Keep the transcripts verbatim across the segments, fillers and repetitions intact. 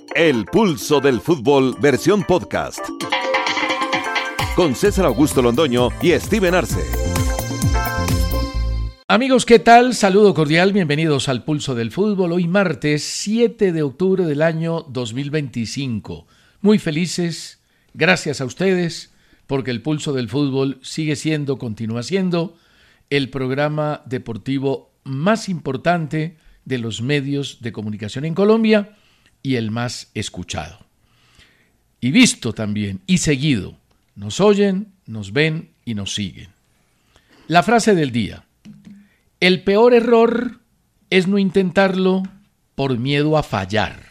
El Pulso del Fútbol, versión podcast. Con César Augusto Londoño y Steven Arce. Amigos, ¿qué tal? Saludo cordial, bienvenidos al Pulso del Fútbol. Hoy martes siete de octubre del año dos mil veinticinco. Muy felices, gracias a ustedes, porque el Pulso del Fútbol sigue siendo, continúa siendo, el programa deportivo más importante de los medios de comunicación en Colombia y el más escuchado. Y visto también, y seguido. Nos oyen, nos ven y nos siguen. La frase del día. El peor error es no intentarlo por miedo a fallar.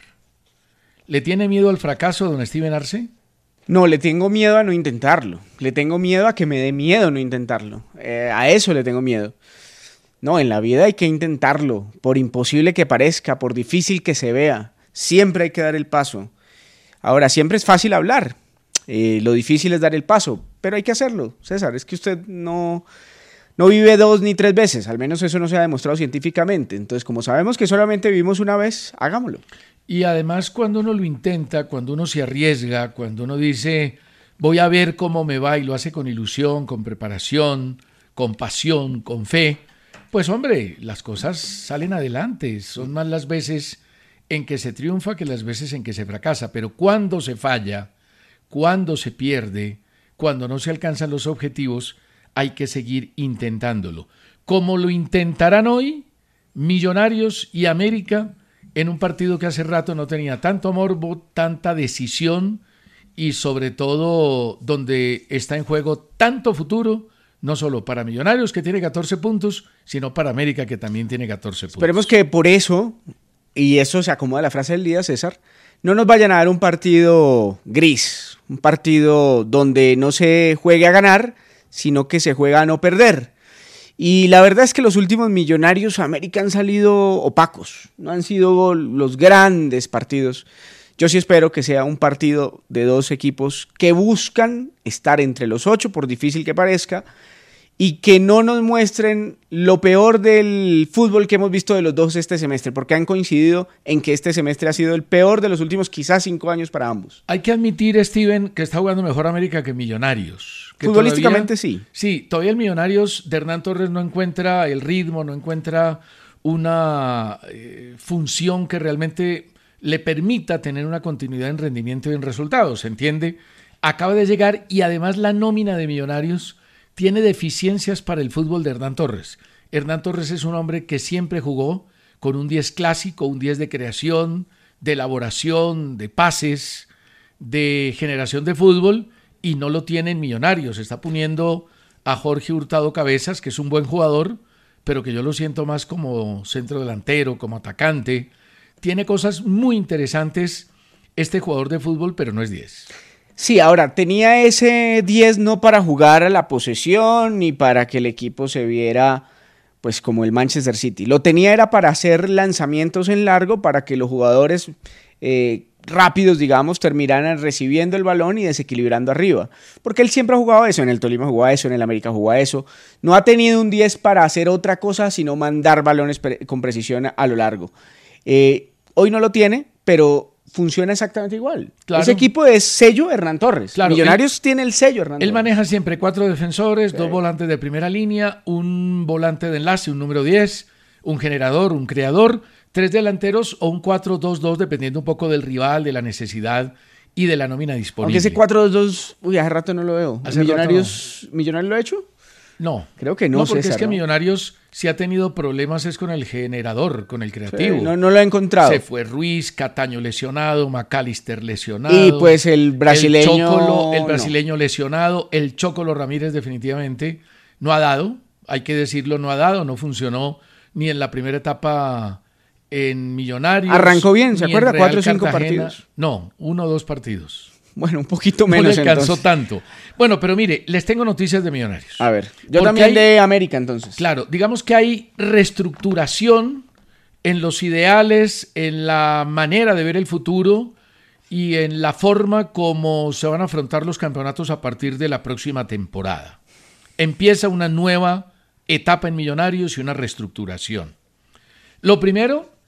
¿Le tiene miedo al fracaso, don Steven Arce? No, le tengo miedo a no intentarlo. Le tengo miedo a que me dé miedo no intentarlo. Eh, a eso le tengo miedo. No, en la vida hay que intentarlo, por imposible que parezca, por difícil que se vea. Siempre hay que dar el paso. Ahora, siempre es fácil hablar. Eh, lo difícil es dar el paso, pero hay que hacerlo. César, es que usted no, no vive dos ni tres veces. Al menos eso no se ha demostrado científicamente. Entonces, como sabemos que solamente vivimos una vez, hagámoslo. Y además, cuando uno lo intenta, cuando uno se arriesga, cuando uno dice, voy a ver cómo me va, y lo hace con ilusión, con preparación, con pasión, con fe, pues hombre, las cosas salen adelante. Son más las veces en que se triunfa que las veces en que se fracasa. Pero cuando se falla, cuando se pierde, cuando no se alcanzan los objetivos, hay que seguir intentándolo. Como lo intentarán hoy Millonarios y América en un partido que hace rato no tenía tanto morbo, tanta decisión y sobre todo donde está en juego tanto futuro, no solo para Millonarios, que tiene catorce puntos, sino para América, que también tiene catorce puntos. Esperemos que por eso, y eso se acomoda a la frase del día, César, no nos vayan a dar un partido gris, un partido donde no se juegue a ganar, sino que se juega a no perder. Y la verdad es que los últimos Millonarios América han salido opacos, no han sido los grandes partidos. Yo sí espero que sea un partido de dos equipos que buscan estar entre los ocho, por difícil que parezca, y que no nos muestren lo peor del fútbol que hemos visto de los dos este semestre, porque han coincidido en que este semestre ha sido el peor de los últimos quizás cinco años para ambos. Hay que admitir, Steven, que está jugando mejor América que Millonarios. Que Futbolísticamente todavía, sí. Sí, todavía el Millonarios de Hernán Torres no encuentra el ritmo, no encuentra una eh, función que realmente le permita tener una continuidad en rendimiento y en resultados, ¿se entiende? Acaba de llegar y además la nómina de Millonarios tiene deficiencias para el fútbol de Hernán Torres. Hernán Torres es un hombre que siempre jugó con un diez clásico, un diez de creación, de elaboración, de pases, de generación de fútbol, y no lo tiene en Millonarios. Está poniendo a Jorge Hurtado Cabezas, que es un buen jugador, pero que yo lo siento más como centro delantero, como atacante. Tiene cosas muy interesantes este jugador de fútbol, pero no es diez. Sí, ahora, tenía ese diez no para jugar a la posesión ni para que el equipo se viera pues como el Manchester City. Lo tenía era para hacer lanzamientos en largo, para que los jugadores eh, rápidos, digamos, terminaran recibiendo el balón y desequilibrando arriba. Porque él siempre ha jugado eso, en el Tolima jugaba eso, en el América jugaba eso. No ha tenido un diez para hacer otra cosa, sino mandar balones pre- con precisión a, a lo largo. Eh, hoy no lo tiene, pero funciona exactamente igual. Claro. Ese equipo es sello Hernán Torres. Claro, Millonarios él, tiene el sello Hernán él Torres. Él maneja siempre cuatro defensores, sí. Dos volantes de primera línea, un volante de enlace, un número diez, un generador, un creador, tres delanteros o un cuatro dos dos, dependiendo un poco del rival, de la necesidad y de la nómina disponible. Aunque ese cuatro dos dos, uy, hace rato no lo veo. ¿Millonarios, no. ¿Millonarios lo ha hecho? No. Creo que no, No, porque César, es que ¿no? Millonarios sí ha tenido problemas es con el generador, con el creativo. Sí, no, no lo ha encontrado. Se fue Ruiz, Cataño lesionado, McAllister lesionado. Y pues el brasileño... El Chocolo, el brasileño no. lesionado, el Chocolo Ramírez definitivamente no ha dado, hay que decirlo, no ha dado, no funcionó ni en la primera etapa en Millonarios. Arrancó bien, ¿se acuerda? Cuatro o cinco partidos. No, uno o dos partidos. Bueno, un poquito menos. No le alcanzó entonces. tanto. Bueno, pero mire, les tengo noticias de Millonarios. A ver, yo Porque también hay, de América entonces. Claro, digamos que hay reestructuración en los ideales, en la manera de ver el futuro y en la forma como se van a afrontar los campeonatos a partir de la próxima temporada. Empieza una nueva etapa en Millonarios y una reestructuración. Lo primero,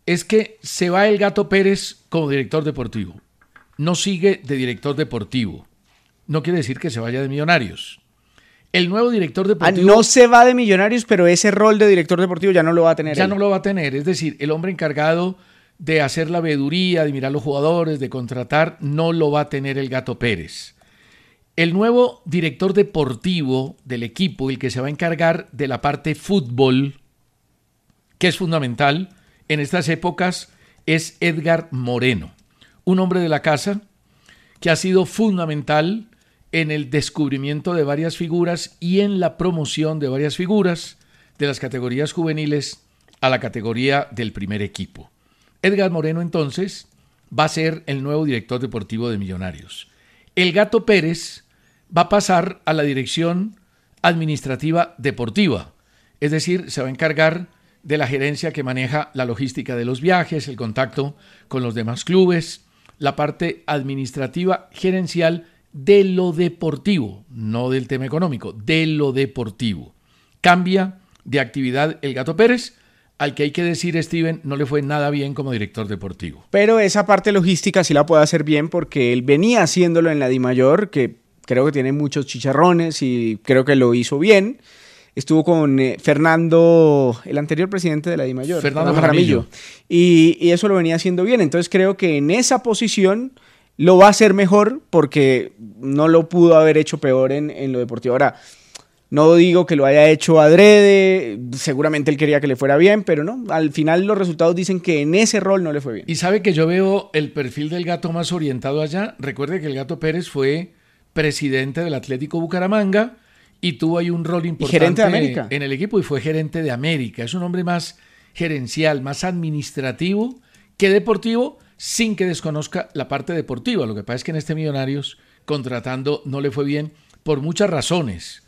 es que se va el Gato Pérez como director deportivo. No sigue de director deportivo. No quiere decir que se vaya de Millonarios. El nuevo director deportivo... Ah, no se va de Millonarios, pero ese rol de director deportivo ya no lo va a tener Ya él. no lo va a tener. Es decir, el hombre encargado de hacer la veeduría, de mirar los jugadores, de contratar, no lo va a tener el Gato Pérez. El nuevo director deportivo del equipo, el que se va a encargar de la parte fútbol, que es fundamental en estas épocas, es Edgar Moreno, un hombre de la casa que ha sido fundamental en el descubrimiento de varias figuras y en la promoción de varias figuras de las categorías juveniles a la categoría del primer equipo. Edgar Moreno, entonces, va a ser el nuevo director deportivo de Millonarios. El Gato Pérez va a pasar a la dirección administrativa deportiva, es decir, se va a encargar de la gerencia que maneja la logística de los viajes, el contacto con los demás clubes, la parte administrativa gerencial de lo deportivo, no del tema económico, de lo deportivo. Cambia de actividad el Gato Pérez, al que hay que decir, Steven, no le fue nada bien como director deportivo. Pero esa parte logística sí la puede hacer bien porque él venía haciéndolo en la Dimayor, que creo que tiene muchos chicharrones y creo que lo hizo bien. Estuvo con eh, Fernando, el anterior presidente de la Dimayor, Fernando, Fernando Jaramillo, Jaramillo. Y, y eso lo venía haciendo bien. Entonces creo que en esa posición lo va a hacer mejor porque no lo pudo haber hecho peor en, en lo deportivo. Ahora, no digo que lo haya hecho adrede, seguramente él quería que le fuera bien, pero no, al final los resultados dicen que en ese rol no le fue bien. Y sabe que yo veo el perfil del Gato más orientado allá. Recuerde que el Gato Pérez fue presidente del Atlético Bucaramanga y tuvo ahí un rol importante gerente de América. En el equipo y fue gerente de América. Es un hombre más gerencial, más administrativo que deportivo, sin que desconozca la parte deportiva. Lo que pasa es que en este Millonarios, contratando, no le fue bien por muchas razones.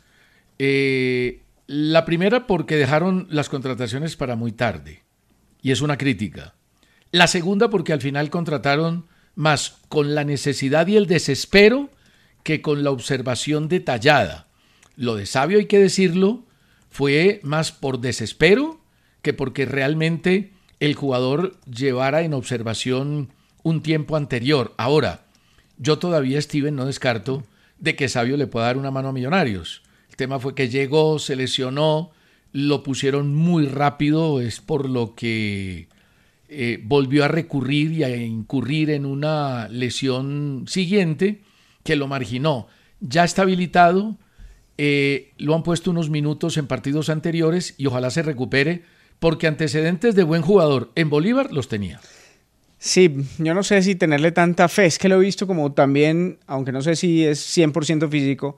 Eh, la primera, porque dejaron las contrataciones para muy tarde, y es una crítica. La segunda, porque al final contrataron más con la necesidad y el desespero que con la observación detallada. Lo de Sabio, hay que decirlo, fue más por desespero que porque realmente el jugador llevara en observación un tiempo anterior. Ahora, yo todavía, Steven, no descarto de que Sabio le pueda dar una mano a Millonarios. El tema fue que llegó, se lesionó, lo pusieron muy rápido, es por lo que eh, volvió a recurrir y a incurrir en una lesión siguiente que lo marginó. Ya está habilitado, eh, lo han puesto unos minutos en partidos anteriores y ojalá se recupere, porque antecedentes de buen jugador en Bolívar los tenía. Sí, yo no sé si tenerle tanta fe, es que lo he visto como también, aunque no sé si es cien por ciento físico,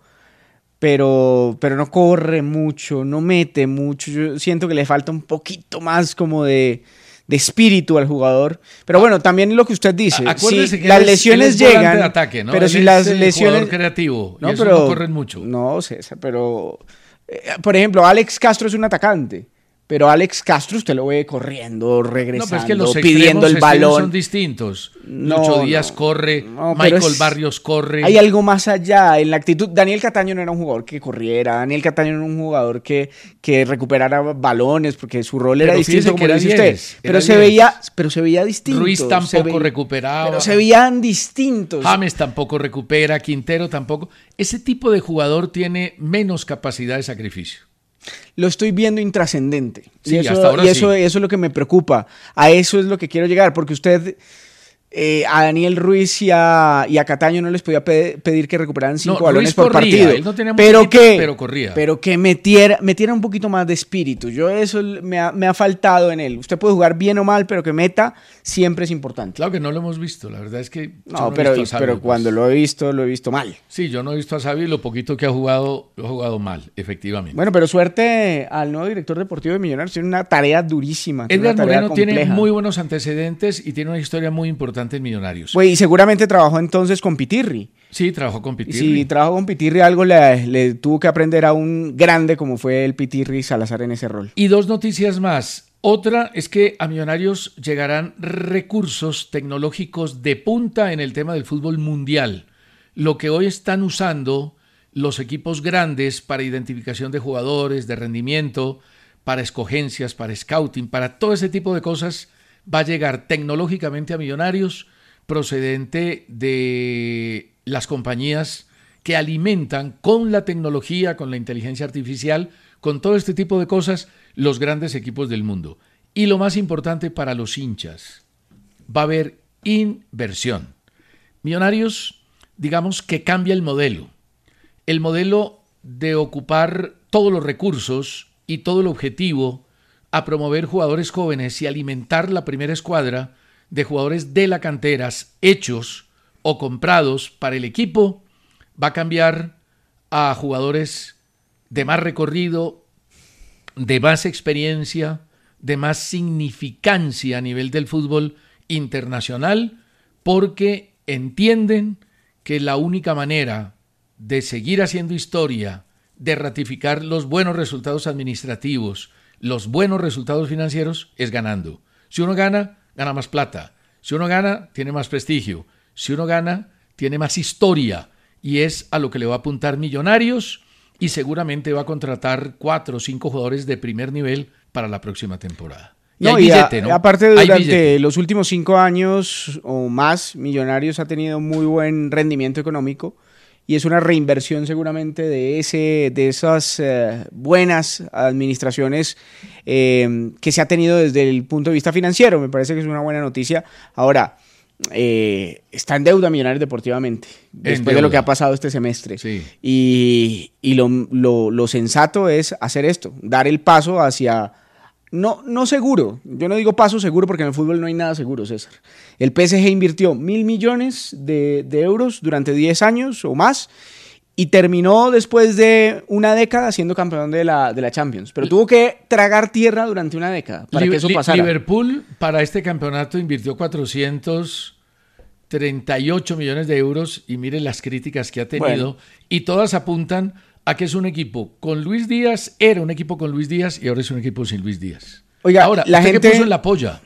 pero, pero no corre mucho, no mete mucho, yo siento que le falta un poquito más como de, de espíritu al jugador, pero bueno, también lo que usted dice, Acuérdese si que las él es, lesiones él es volante llegan, de ataque, ¿no? pero Él si es las el lesiones... jugador creativo, no, y eso pero, no corren mucho. No, César, pero, eh, por ejemplo, Alex Castro es un atacante. Pero Alex Castro usted lo ve corriendo, regresando, no, pero es que los pidiendo el balón. Son distintos. No, Lucho Díaz no, corre, no, Michael es, Barrios corre. Hay algo más allá en la actitud. Daniel Cataño no era un jugador que corriera, Daniel Cataño no era un jugador que, que recuperara balones, porque su rol era pero distinto, como dice usted. Pero se, veía, pero se veía distinto. Ruiz tampoco ve, recuperaba. Pero se veían distintos. James tampoco recupera, Quintero tampoco. Ese tipo de jugador tiene menos capacidad de sacrificio. Lo estoy viendo intrascendente. Sí, y eso, hasta ahora y eso, sí. eso es lo que me preocupa. A eso es lo que quiero llegar, porque usted eh, a Daniel Ruiz y a, y a Cataño no les podía pe- pedir que recuperaran cinco no, balones Ruiz por corría, partido. Él no tenía pero, poquito, que, pero corría. Pero que metiera, metiera un poquito más de espíritu. Yo eso me ha, me ha faltado en él. Usted puede jugar bien o mal, pero que meta siempre es importante. Claro que no lo hemos visto. La verdad es que no, no pero, he visto a Sabio, pero pues. cuando lo he visto, lo he visto mal. Sí, yo no he visto a Sabio y lo poquito que ha jugado, lo ha jugado mal, efectivamente. Bueno, pero suerte al nuevo director deportivo de Millonarios. Tiene una tarea durísima. Edgar una tarea Moreno compleja. tiene muy buenos antecedentes y tiene una historia muy importante en Millonarios. Pues, y seguramente trabajó entonces con Pitirri. Sí, trabajó con Pitirri. Si trabajó con Pitirri, algo le, le tuvo que aprender a un grande como fue el Pitirri Salazar en ese rol. Y dos noticias más. Otra es que a Millonarios llegarán recursos tecnológicos de punta en el tema del fútbol mundial. Lo que hoy están usando los equipos grandes para identificación de jugadores, de rendimiento, para escogencias, para scouting, para todo ese tipo de cosas, va a llegar tecnológicamente a Millonarios procedente de las compañías que alimentan con la tecnología, con la inteligencia artificial, con todo este tipo de cosas, los grandes equipos del mundo. Y lo más importante para los hinchas, va a haber inversión. Millonarios, digamos que cambia el modelo. El modelo de ocupar todos los recursos y todo el objetivo a promover jugadores jóvenes y alimentar la primera escuadra de jugadores de la cantera hechos o comprados para el equipo, va a cambiar a jugadores de más recorrido, de más experiencia, de más significancia a nivel del fútbol internacional, porque entienden que la única manera de seguir haciendo historia, de ratificar los buenos resultados administrativos, los buenos resultados financieros, es ganando. Si uno gana, gana más plata. Si uno gana, tiene más prestigio. Si uno gana, tiene más historia. Y es a lo que le va a apuntar Millonarios, y seguramente va a contratar cuatro o cinco jugadores de primer nivel para la próxima temporada. Y no, hay y billete, a, ¿no? Aparte, Hay durante billete. los últimos cinco años o más, Millonarios ha tenido muy buen rendimiento económico y es una reinversión seguramente de, ese, de esas eh, buenas administraciones eh, que se ha tenido desde el punto de vista financiero. Me parece que es una buena noticia. Ahora, eh, está en deuda Millonarios deportivamente, después de lo que ha pasado este semestre. Sí. Y, y lo, lo, lo sensato es hacer esto, dar el paso hacia... No, no seguro, yo no digo paso seguro porque en el fútbol no hay nada seguro, César. El P S G invirtió mil millones de, de euros durante diez años o más y terminó después de una década siendo campeón de la, de la Champions. Pero tuvo que tragar tierra durante una década para Li- que eso Li- pasara. Liverpool para este campeonato invirtió cuatrocientos treinta y ocho millones de euros y miren las críticas que ha tenido, Bueno. y todas apuntan a que es un equipo con Luis Díaz, era un equipo con Luis Díaz y ahora es un equipo sin Luis Díaz. Oiga, ahora, la ¿usted gente- qué puso en la polla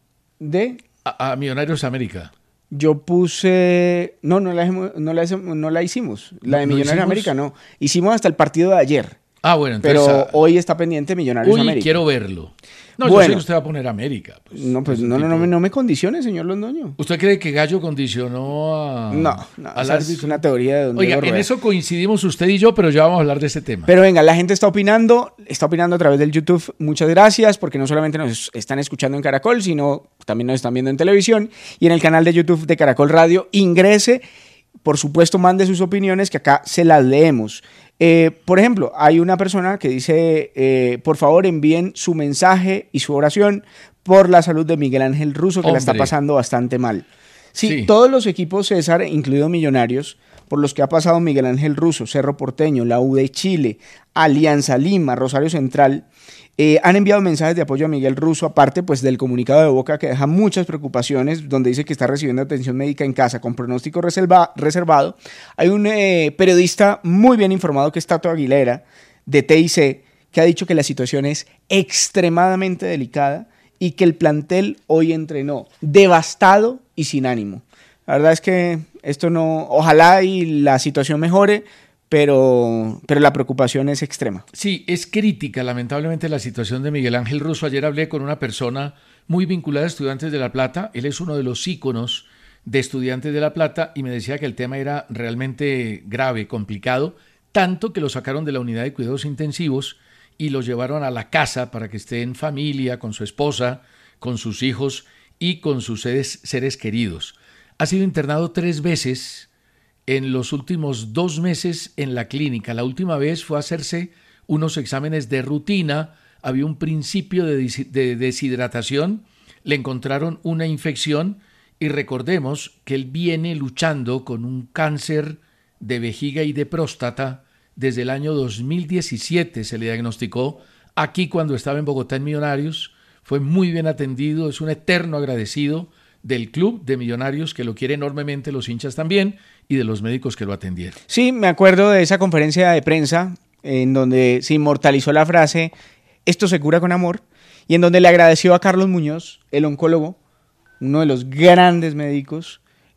De... a, a Millonarios América? Yo puse... No, no la, hemos- no la, hicimos- no la hicimos. La de ¿No- no Millonarios hicimos? América no. Hicimos hasta el partido de ayer. Ah, bueno, entonces... Pero ah, hoy está pendiente Millonarios uy, América. quiero verlo. No, yo Bueno. sé que usted va a poner América. Pues, No, pues es un no, no, tipo- no, me- no me condicione, señor Londoño. ¿Usted cree que Gallo condicionó a, No, no, al esa es árbitro? una teoría de don Oiga, Diego en Rueda. eso coincidimos usted y yo, pero ya vamos a hablar de ese tema. Pero venga, la gente está opinando, está opinando a través del YouTube. Muchas gracias, porque no solamente nos están escuchando en Caracol, sino también nos están viendo en televisión y en el canal de YouTube de Caracol Radio. Ingrese, por supuesto, mande sus opiniones, que acá se las leemos. Eh, por ejemplo, hay una persona que dice, eh, por favor envíen su mensaje y su oración por la salud de Miguel Ángel Russo, que la está Hombre. pasando bastante mal. Sí, Sí. todos los equipos, César, incluido Millonarios, por los que ha pasado Miguel Ángel Russo, Cerro Porteño, la U de Chile, Alianza Lima, Rosario Central, eh, han enviado mensajes de apoyo a Miguel Russo, aparte pues del comunicado de Boca que deja muchas preocupaciones, donde dice que está recibiendo atención médica en casa con pronóstico reserva- reservado. Hay un eh, periodista muy bien informado, que es Tato Aguilera, de T I C, que ha dicho que la situación es extremadamente delicada y que el plantel hoy entrenó devastado y sin ánimo. La verdad es que esto no, ojalá y la situación mejore, pero, pero la preocupación es extrema. Sí, es crítica lamentablemente la situación de Miguel Ángel Russo. Ayer hablé con una persona muy vinculada a Estudiantes de La Plata. Él es uno de los íconos de Estudiantes de La Plata y me decía que el tema era realmente grave, complicado, tanto que lo sacaron de la unidad de cuidados intensivos y lo llevaron a la casa para que esté en familia, con su esposa, con sus hijos y con sus seres, seres queridos. Ha sido internado tres veces en los últimos dos meses en la clínica. La última vez fue a hacerse unos exámenes de rutina, había un principio de, des- de deshidratación, le encontraron una infección y recordemos que él viene luchando con un cáncer de vejiga y de próstata desde el año dos mil diecisiete, se le diagnosticó aquí cuando estaba en Bogotá en Millonarios, fue muy bien atendido, es un eterno agradecido del club de Millonarios, que lo quiere enormemente, los hinchas también, y de los médicos que lo atendieron. Sí, me acuerdo de esa conferencia de prensa en donde se inmortalizó la frase "esto se cura con amor", y en donde le agradeció a Carlos Muñoz, el oncólogo, uno de los grandes médicos,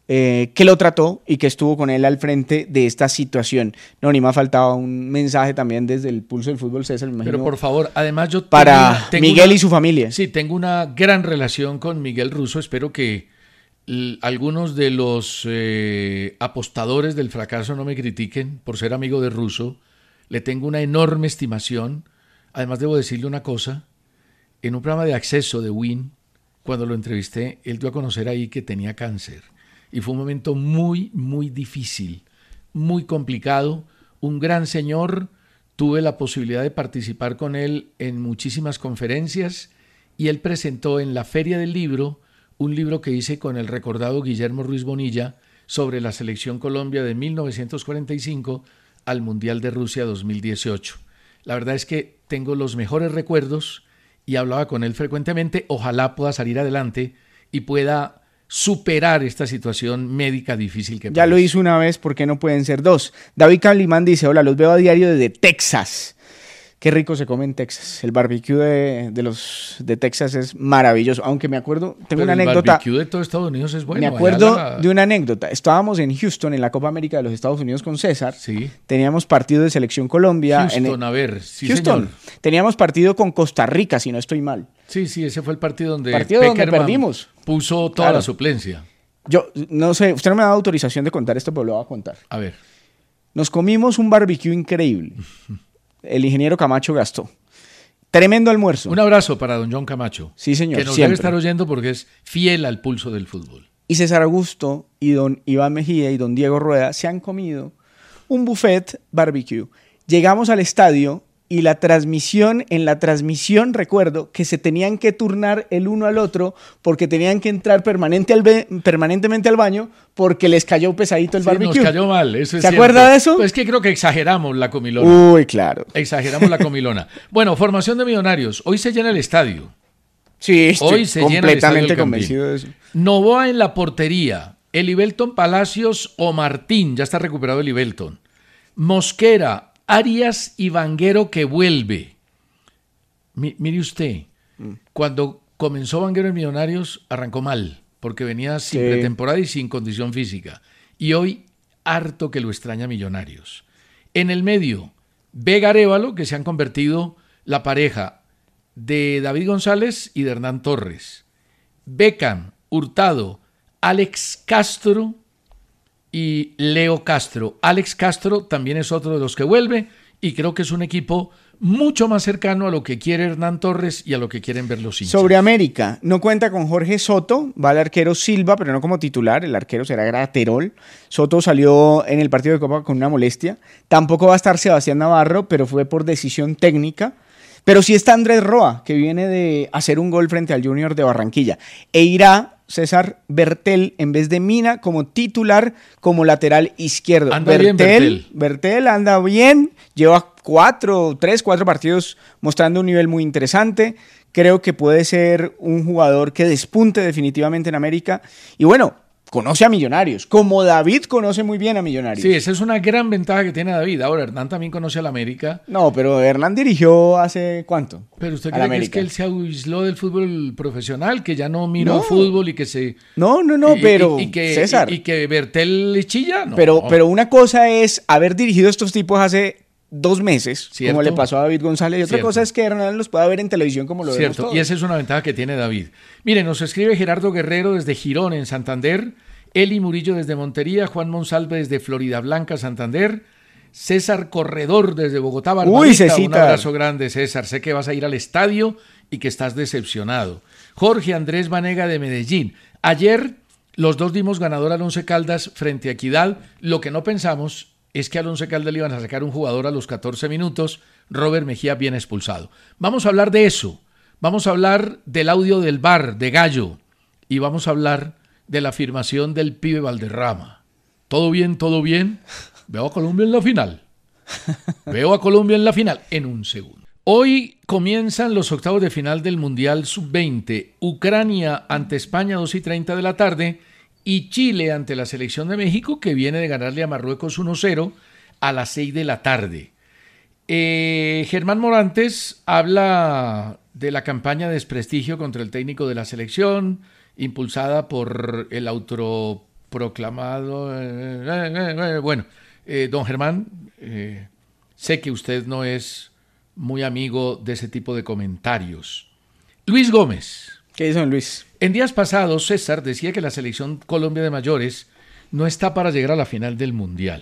eh, que lo trató y que estuvo con él al frente de esta situación. No, ni me ha faltado un mensaje también desde el Pulso del Fútbol, César, me imagino. Pero por favor, además yo... Para tengo, tengo Miguel una, y su familia. Sí, tengo una gran relación con Miguel Russo. Espero que l- algunos de los eh, apostadores del fracaso no me critiquen por ser amigo de Russo. Le tengo una enorme estimación. Además, debo decirle una cosa. En un programa de acceso de Win, cuando lo entrevisté, él dio a conocer ahí que tenía cáncer. Y fue un momento muy, muy difícil, muy complicado. Un gran señor, tuve la posibilidad de participar con él en muchísimas conferencias y él presentó en la Feria del Libro un libro que hice con el recordado Guillermo Ruiz Bonilla sobre la Selección Colombia de mil novecientos cuarenta y cinco al Mundial de Rusia dos mil dieciocho. La verdad es que tengo los mejores recuerdos y hablaba con él frecuentemente. Ojalá pueda salir adelante y pueda superar esta situación médica difícil que Ya padece. lo hizo una vez, ¿por qué no pueden ser dos? David Calimán dice, hola, los veo a diario desde Texas. Qué rico se come en Texas. El barbecue de, de los de Texas es maravilloso. Aunque me acuerdo, tengo Pero una el anécdota. barbecue de todo Estados Unidos es bueno. me acuerdo allá la- de una anécdota. Estábamos en Houston, en la Copa América de los Estados Unidos con César. Sí. Teníamos partido de Selección Colombia. en Houston, el- a ver, sí, Houston. señor. Teníamos partido con Costa Rica, si no estoy mal. Sí, sí, ese fue el partido donde Partido donde Peckerman perdimos. puso toda Claro. la suplencia. Yo no sé, usted no me ha dado autorización de contar esto, pero lo voy a contar. A ver. Nos comimos un barbecue increíble. El ingeniero Camacho gastó. Tremendo almuerzo. Un abrazo para don John Camacho. Sí, señor, Que nos siempre. debe estar oyendo porque es fiel al pulso del fútbol. Y César Augusto y don Iván Mejía y don Diego Rueda se han comido un buffet barbecue. Llegamos al estadio y la transmisión, en la transmisión recuerdo que se tenían que turnar el uno al otro porque tenían que entrar permanente al be- permanentemente al baño porque les cayó pesadito el Sí, barbecue. nos cayó mal, eso es ¿Se cierto. acuerda de eso? Pues es que creo que exageramos la comilona. Uy, claro. Exageramos la comilona. Bueno, formación de Millonarios. Hoy se llena el estadio. Sí, estoy Hoy se llena el estadio completamente del Campín. convencido de eso. Novoa en la portería. Elibelton Palacios o Martín. Ya está recuperado Elibelton. Mosquera, Arias y Vanguero que vuelve. Mi- mire usted, cuando comenzó Vanguero en Millonarios arrancó mal, porque venía sin Sí. pretemporada y sin condición física. Y hoy harto que lo extraña Millonarios. En el medio, Vega Arévalo, que se han convertido la pareja de David González y de Hernán Torres. Beckham, Hurtado, Alex Castro y Leo Castro. Alex Castro también es otro de los que vuelve y creo que es un equipo mucho más cercano a lo que quiere Hernán Torres y a lo que quieren ver los hinchas. Sobre América, no cuenta con Jorge Soto, va el arquero Silva, pero no como titular, el arquero será Graterol. Soto salió en el partido de Copa con una molestia. Tampoco va a estar Sebastián Navarro, pero fue por decisión técnica. Pero sí está Andrés Roa, que viene de hacer un gol frente al Junior de Barranquilla. E irá César Bertel en vez de Mina como titular, como lateral izquierdo. Anda bien Bertel. Bertel anda bien, lleva cuatro, tres, cuatro partidos mostrando un nivel muy interesante. Creo que puede ser un jugador que despunte definitivamente en América. Y bueno, conoce a Millonarios, como David conoce muy bien a Millonarios. Sí, esa es una gran ventaja que tiene David. Ahora, Hernán también conoce a la América. No, pero Hernán dirigió hace ¿cuánto? Pero usted A cree la que es que América. él se aisló del fútbol profesional, que ya no miró No. fútbol y que se... No, no, no, y- pero y, y que, César, y, y que Bertel le chilla, no. pero, pero una cosa es haber dirigido a estos tipos hace dos meses, Cierto. como le pasó a David González, y otra Cierto. cosa es que Hernán los pueda ver en televisión como lo vemos Cierto, todos. y esa es una ventaja que tiene David. Mire, nos escribe Gerardo Guerrero desde Girón, en Santander, Eli Murillo desde Montería, Juan Monsalve desde Florida Blanca, Santander, César Corredor desde Bogotá, Barbarita. Uy, Un Cecita. abrazo grande, César. Sé que vas a ir al estadio y que estás decepcionado. Jorge Andrés Vanega de Medellín. Ayer los dos dimos ganador al Once Caldas frente a Equidad. Lo que no pensamos es que al Once Caldas le iban a sacar un jugador a los catorce minutos. Robert Mejía bien expulsado. Vamos a hablar de eso. Vamos a hablar del audio del V A R de Gallo. Y vamos a hablar de la afirmación del pibe Valderrama. ¿Todo bien, todo bien? Veo a Colombia en la final. Veo a Colombia en la final en un segundo. Hoy comienzan los octavos de final del Mundial sub veinte. Ucrania ante España, dos y treinta de la tarde. Y Chile ante la selección de México, que viene de ganarle a Marruecos uno cero a las seis de la tarde. Eh, Germán Morantes habla de la campaña de desprestigio contra el técnico de la selección, impulsada por el proclamado... Eh, eh, eh, bueno, eh, don Germán, eh, sé que usted no es muy amigo de ese tipo de comentarios. Luis Gómez. ¿Qué dice don Luis? En días pasados, César decía que la selección Colombia de mayores no está para llegar a la final del Mundial.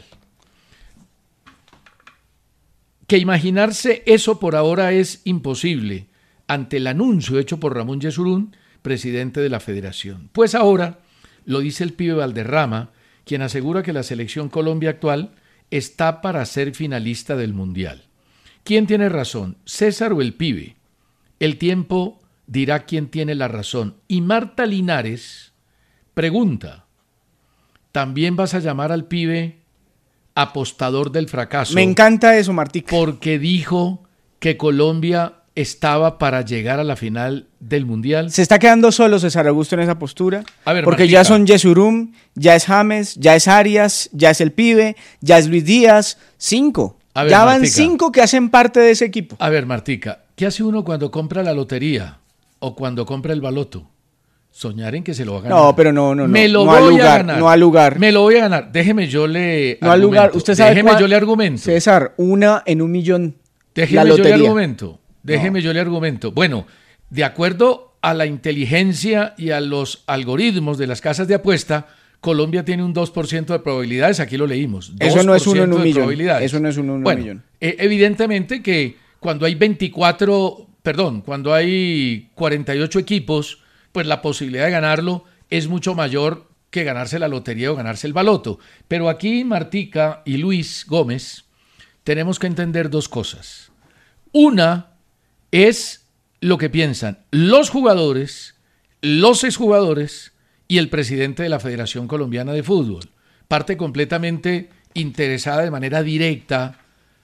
Que imaginarse eso por ahora es imposible ante el anuncio hecho por Ramón Yesurún, presidente de la federación. Pues ahora lo dice el pibe Valderrama, quien asegura que la selección Colombia actual está para ser finalista del Mundial. ¿Quién tiene razón, César o el pibe? El tiempo dirá quién tiene la razón. Y Marta Linares pregunta, ¿también vas a llamar al pibe apostador del fracaso? Me encanta eso, Martica. Porque dijo que Colombia estaba para llegar a la final del Mundial. Se está quedando solo César Augusto en esa postura. A ver, porque Martica. Ya son Yesurum, ya es James, ya es Arias, ya es el pibe, ya es Luis Díaz. Cinco. A ver, ya van Martica. cinco que hacen parte de ese equipo. A ver, Martica, ¿qué hace uno cuando compra la lotería o cuando compra el baloto? Soñar en que se lo va a ganar. No, pero no, no, no. Me lo no voy al lugar, a ganar. No al lugar. Me lo voy a ganar. Déjeme yo le No al argumento. lugar. Usted sabe Déjeme cuál- yo le argumento. César, una en un millón. Déjeme la yo le lotería. argumento. Déjeme yo le argumento. Bueno, de acuerdo a la inteligencia y a los algoritmos de las casas de apuesta, Colombia tiene un dos por ciento de probabilidades. Aquí lo leímos. Eso no es uno en un de millón. probabilidades. Eso no es uno en un Bueno, millón. eh, evidentemente que cuando hay veinticuatro, perdón, cuando hay cuarenta y ocho equipos, pues la posibilidad de ganarlo es mucho mayor que ganarse la lotería o ganarse el baloto. Pero aquí Martica y Luis Gómez tenemos que entender dos cosas. Una es lo que piensan los jugadores, los exjugadores y el presidente de la Federación Colombiana de Fútbol. Parte completamente interesada de manera directa,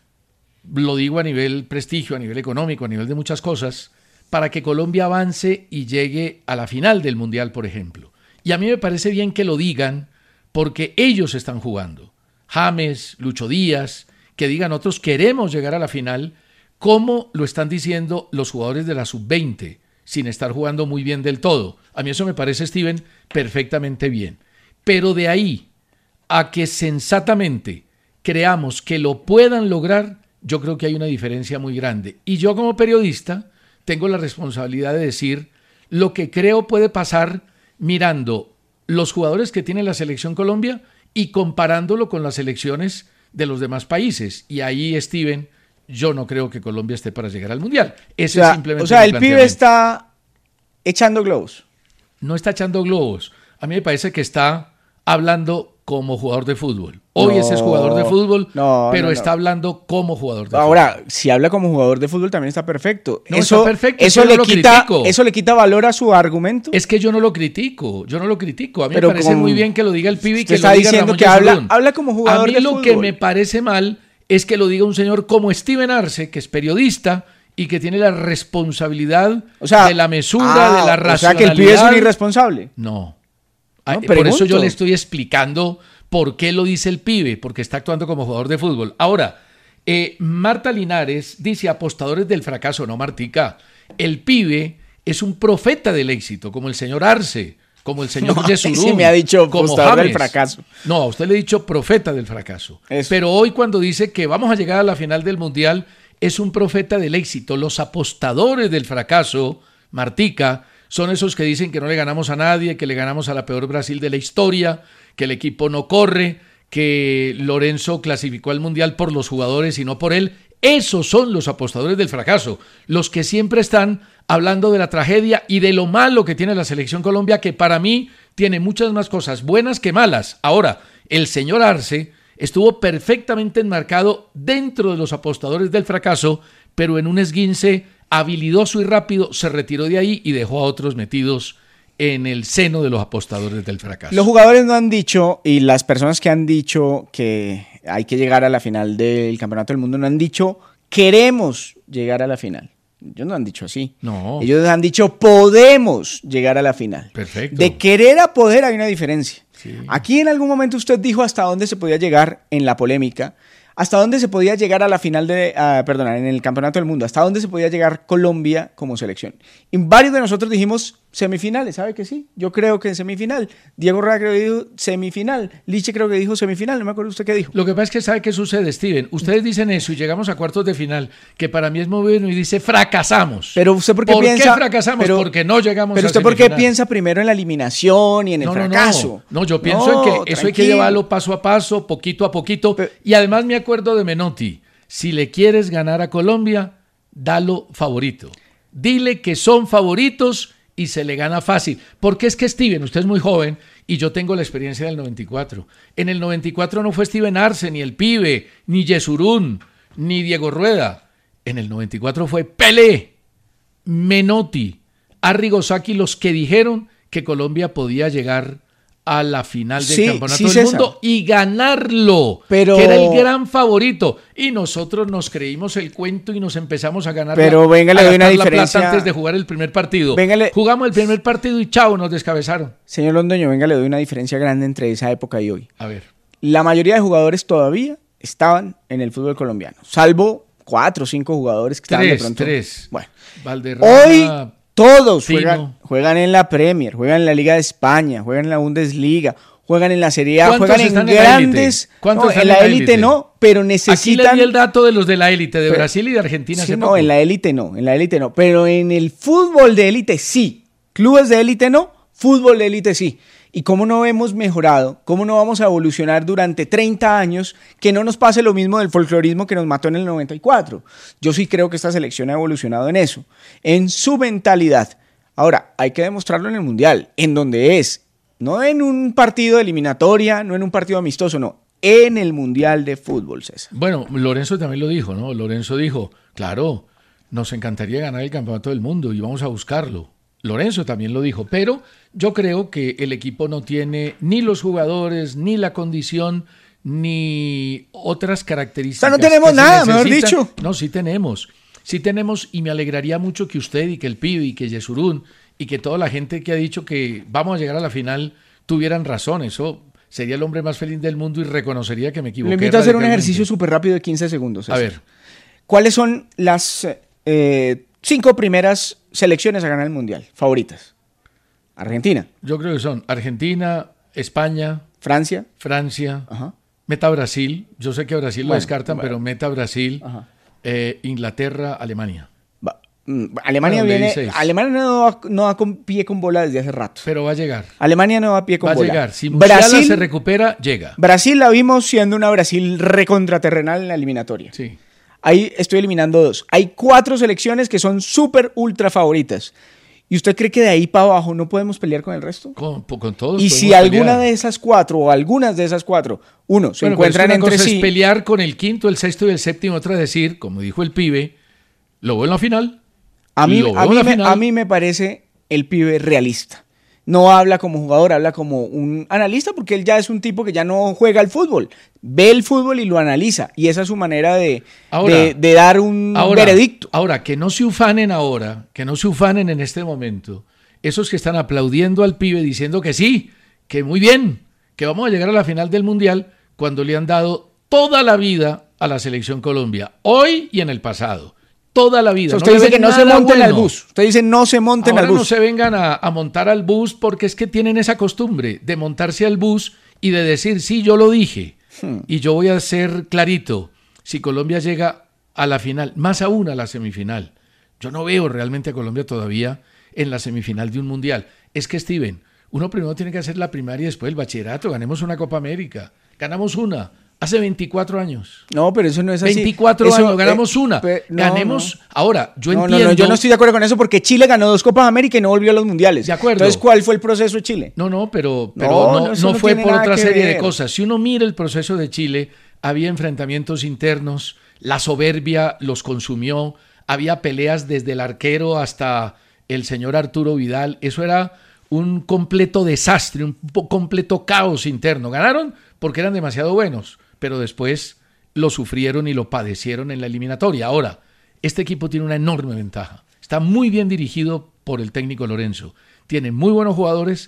lo digo a nivel prestigio, a nivel económico, a nivel de muchas cosas, para que Colombia avance y llegue a la final del Mundial, por ejemplo. Y a mí me parece bien que lo digan porque ellos están jugando. James, Lucho Díaz, que digan otros queremos llegar a la final, como lo están diciendo los jugadores de la sub veinte, sin estar jugando muy bien del todo. A mí eso me parece, Steven, perfectamente bien. Pero de ahí a que sensatamente creamos que lo puedan lograr, yo creo que hay una diferencia muy grande. Y yo como periodista tengo la responsabilidad de decir lo que creo puede pasar mirando los jugadores que tiene la selección Colombia y comparándolo con las selecciones de los demás países. Y ahí, Steven, yo no creo que Colombia esté para llegar al Mundial. Ese O sea, es simplemente o sea mi el pibe planteamiento. está echando globos. No está echando globos. A mí me parece que está hablando como jugador de fútbol. Hoy No, ese es jugador de fútbol, no, pero no, no. está hablando como jugador de Ahora, fútbol. si habla como jugador de fútbol también está perfecto. No, eso, está perfecto, eso yo no le lo quita, critico. eso le quita valor a su argumento. Es que yo no lo critico, yo no lo critico. A mí Pero me parece como muy bien que lo diga el pibe y usted que lo está diga diciendo Ramón que habla- Yesurún. habla como jugador A mí de lo fútbol. que me parece mal es que lo diga un señor como Steven Arce, que es periodista y que tiene la responsabilidad O sea, de la mesura, ah, de la O sea racionalidad. que el pibe es un irresponsable. No. No, Ah, por pregunto. eso yo le estoy explicando por qué lo dice el pibe, porque está actuando como jugador de fútbol. Ahora, eh, Marta Linares dice apostadores del fracaso, no, Martica. El pibe es un profeta del éxito, como el señor Arce, como el señor No, Yesurún, sí me ha dicho como apostador del James. fracaso. No, a usted le he dicho profeta del fracaso. Eso. Pero hoy cuando dice que vamos a llegar a la final del Mundial, es un profeta del éxito. Los apostadores del fracaso, Martica, son esos que dicen que no le ganamos a nadie, que le ganamos a la peor Brasil de la historia, que el equipo no corre, que Lorenzo clasificó al Mundial por los jugadores y no por él. Esos son los apostadores del fracaso, los que siempre están hablando de la tragedia y de lo malo que tiene la selección Colombia, que para mí tiene muchas más cosas buenas que malas. Ahora, el señor Arce estuvo perfectamente enmarcado dentro de los apostadores del fracaso, pero en un esguince habilidoso y rápido se retiró de ahí y dejó a otros metidos en el seno de los apostadores del fracaso. Los jugadores no han dicho, y las personas que han dicho que hay que llegar a la final del Campeonato del Mundo no han dicho queremos llegar a la final. Ellos no han dicho así. No. Ellos han dicho podemos llegar a la final. Perfecto. De querer a poder hay una diferencia. Sí. Aquí en algún momento usted dijo hasta dónde se podía llegar en la polémica, hasta dónde se podía llegar a la final de, uh, perdón, en el Campeonato del Mundo, hasta dónde se podía llegar Colombia como selección. Y varios de nosotros dijimos semifinales, ¿sabe que sí? Yo creo que en semifinal. Diego Rueda creo que dijo semifinal. Liche creo que dijo semifinal, no me acuerdo usted qué dijo. Lo que pasa es que sabe qué sucede, Steven. Ustedes dicen eso y llegamos a cuartos de final, que para mí es muy bueno y dice fracasamos. Pero usted por qué ¿Por piensa... qué fracasamos? Pero, Porque no llegamos pero a usted por semifinal. qué piensa primero en la eliminación y en el no, no, fracaso. No, no, yo pienso no, en que eso tranquilo. hay que llevarlo paso a paso, poquito a poquito. Pero, y además me acuerdo de Menotti. Si le quieres ganar a Colombia, dalo favorito. Dile que son favoritos y se le gana fácil. Porque es que Steven, usted es muy joven y yo tengo la experiencia del noventa y cuatro. En el noventa y cuatro no fue Steven Arce, ni el Pibe, ni Yesurún, ni Diego Rueda. En el noventa y cuatro fue Pelé, Menotti, Arrigo Sacchi, los que dijeron que Colombia podía llegar a la final del sí, Campeonato sí, del César. Mundo y ganarlo, pero, que era el gran favorito. Y nosotros nos creímos el cuento y nos empezamos a ganar pero la, venga, le a doy una gastar la diferencia. plata antes de jugar el primer partido. Véngale, Jugamos el primer partido y chao, nos descabezaron. Señor Londoño, venga, le doy una diferencia grande entre esa época y hoy. A ver. La mayoría de jugadores todavía estaban en el fútbol colombiano, salvo cuatro o cinco jugadores que estaban Tres, de pronto. tres. Bueno, Valderrama, hoy todos Tino. juegan, juegan en la Premier, juegan en la Liga de España, juegan en la Bundesliga, juegan en la Serie A, ¿Cuántos juegan en están en la grandes. élite? ¿Cuántos No, están en la élite no, pero necesitan. Aquí le di el dato de los de la élite, de Pero- Brasil y de Argentina. Sí, hace no, poco. en la élite no, en la élite no, pero en el fútbol de élite sí. Clubes de élite no, fútbol de élite sí. Y cómo no hemos mejorado, cómo no vamos a evolucionar durante treinta años, que no nos pase lo mismo del folclorismo que nos mató en el noventa y cuatro. Yo sí creo que esta selección ha evolucionado en eso, en su mentalidad. Ahora, hay que demostrarlo en el Mundial, en donde es, no en un partido de eliminatoria, no en un partido amistoso, no, en el Mundial de Fútbol, César. Bueno, Lorenzo también lo dijo, ¿no? Lorenzo dijo, claro, nos encantaría ganar el Campeonato del Mundo y vamos a buscarlo. Lorenzo también lo dijo, pero yo creo que el equipo no tiene ni los jugadores, ni la condición, ni otras características. O sea, no tenemos que se nada, mejor necesitan. dicho. No, sí tenemos. Sí tenemos y me alegraría mucho que usted y que el Pibe y que Yesurún y que toda la gente que ha dicho que vamos a llegar a la final tuvieran razón. Eso sería el hombre más feliz del mundo y reconocería que me equivoqué. Le invito a hacer un radicalmente. ejercicio súper rápido de quince segundos. A César. ver, ¿Cuáles son las eh, cinco primeras selecciones a ganar el Mundial? Favoritas. Argentina, yo creo que son Argentina, España, Francia, Francia, ajá, meta Brasil. Yo sé que a Brasil lo Bueno, descartan, bueno. pero meta Brasil, Ajá. eh, Inglaterra, Alemania. Va- mm, Alemania Bueno, le viene. dices. Alemania no va, no va con pie con bola desde hace rato. Pero va a llegar. Alemania no va a pie con Va a bola. llegar. Si Musiala Brasil, se recupera, llega. Brasil la vimos siendo una Brasil recontraterrenal en la eliminatoria. Sí. Ahí estoy eliminando dos. Hay cuatro selecciones que son súper ultra favoritas. ¿Y usted cree que de ahí para abajo no podemos pelear con el resto? Con, con todos. Y si podemos alguna pelear. de esas cuatro o algunas de esas cuatro, uno, se Bueno, pero es que encuentran una entre cosa sí. es pelear con el quinto, el sexto y el séptimo. Otra es decir, como dijo el Pibe, lo veo en la final. A mí, lo veo a, en mí la me, final. a mí me parece el Pibe realista. No habla como jugador, habla como un analista, porque él ya es un tipo que ya no juega al fútbol. Ve el fútbol y lo analiza. Y esa es su manera de, Ahora, de, de dar un Ahora, veredicto. ahora, que no se ufanen ahora, que no se ufanen en este momento, esos que están aplaudiendo al Pibe diciendo que sí, que muy bien, que vamos a llegar a la final del Mundial cuando le han dado toda la vida a la Selección Colombia, hoy y en el pasado. Toda la vida. O sea, usted le dice ven que no se nada monten al bueno. bus. Usted dice no se monten Ahora al bus. no se vengan a, a montar al bus porque es que tienen esa costumbre de montarse al bus y de decir, sí, yo lo dije. Hmm. Y yo voy a ser clarito. Si Colombia llega a la final, más aún a la semifinal, yo no veo realmente a Colombia todavía en la semifinal de un mundial. Es que, Steven, uno primero tiene que hacer la primaria y después el bachillerato. Ganemos una Copa América. Ganamos una. Hace veinticuatro años. No, pero eso no es así. veinticuatro Eso, años, ganamos eh, una. pe- no, Ganemos. no. Ahora, yo No, no, entiendo. no, yo no estoy de acuerdo con eso porque Chile ganó dos Copas América y no volvió a los mundiales. De acuerdo. Entonces, ¿cuál fue el proceso de Chile? No, no, pero, pero No, no, no, no, eso no fue tiene por nada otra que serie de ver. cosas. Si uno mira el proceso de Chile, había enfrentamientos internos, la soberbia los consumió, había peleas desde el arquero hasta el señor Arturo Vidal. Eso era un completo desastre, un po- completo caos interno. Ganaron porque eran demasiado buenos, pero después lo sufrieron y lo padecieron en la eliminatoria. Ahora, este equipo tiene una enorme ventaja. Está muy bien dirigido por el técnico Lorenzo. Tiene muy buenos jugadores